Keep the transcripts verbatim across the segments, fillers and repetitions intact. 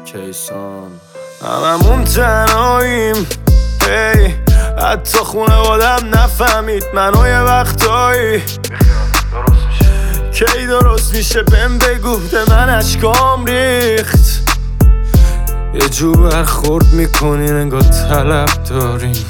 کیسان هممون تنهاییم هی حتی خونوادم نفهمید منو یه وقتایی کی درست میشه بهم بگو ده من اشکام ریخت یه جو برخورد میکنین انگار طلب داریم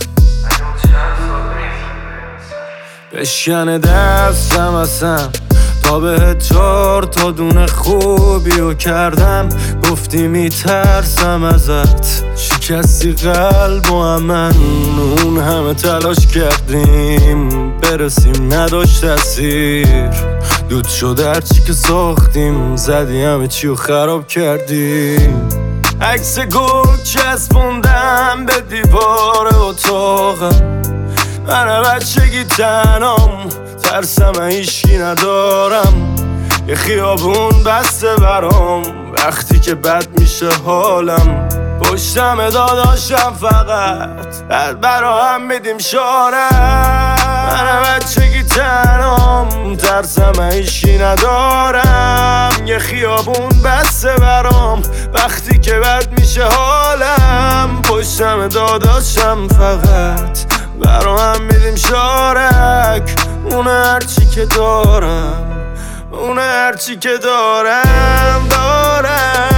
بشکنه دستم اصلا تا به چار تا دونه خوبی و کردم گفتی میترسم ازت شکستی قلب و من اون همه تلاش کردیم برسیم نداشت تاثیر دود شد هرچی که ساختیم زدی همه چی و خراب کردیم عکس گل چسبوندم به دیوار اتاقم من بچگی تنام ترسم هیچکی ندارم یه خیابون بسته برام وقتی که بد میشه حالم پشتم داداشم فقط بعد برا هم میدیم شارم من بچگی تنام ترسم هیچکی ندارم یه خیابون بسته برام وقتی که بد میشه حالم پشتم داداشم فقط برا هم میدیم شارک اون هرچی که دارم اون هرچی که دارم دارم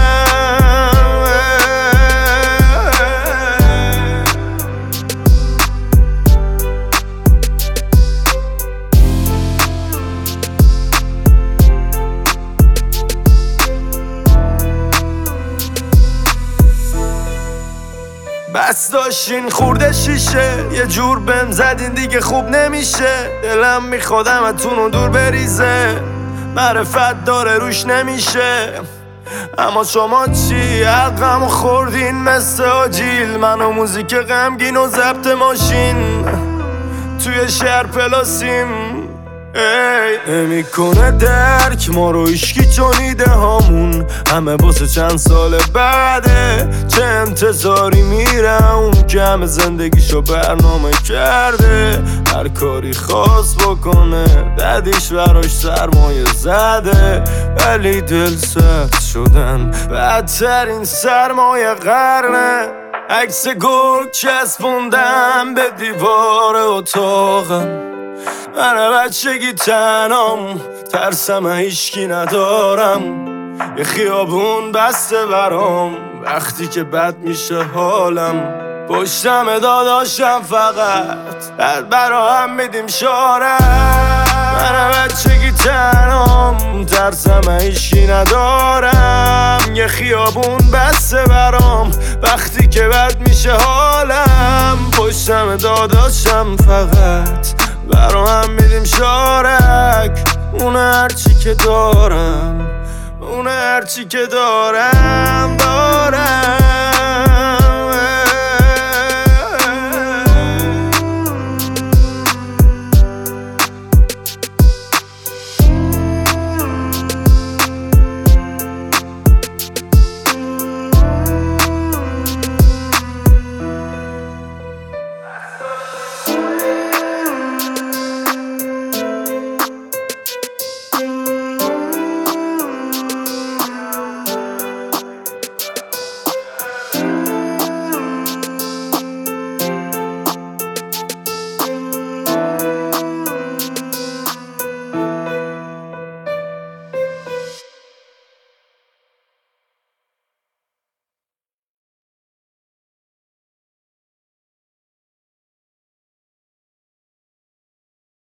بس داشتین خورده شیشه یه جور بهم زدین دیگه خوب نمیشه دلم میخواد همتونو دور بریزه معرفت داره روش نمیشه اما شما چی حقمو خوردین مثل آجیل من و موزیک غمگین و ضبط ماشین توی شهر پلاسیم ای نمیکنه درک ما رو ایشکی چون ایده هامون همه باسه چند سال بعده چه انتظاری میره اون که همه زندگیشو برنامه کرده هر کاری خواست بکنه ددیش براش سرمایه زده ولی دل سرد شدن بدترین سرمایه قرنه عکس گل چسبوندم به دیوار اتاقم من بچگی تنام ترسم هیچکی ندارم یه خیابون بسته برام وقتی که بد میشه حالم پشتم داداشم فقط بعد برا هم میدیم شارم من بچگی تنام ترسم هیچکی ندارم یه خیابون بسته برام وقتی که بد میشه حالم پشتم داداشم فقط برا هم میدیم شارک اون هرچی که دارم اون هرچی که دارم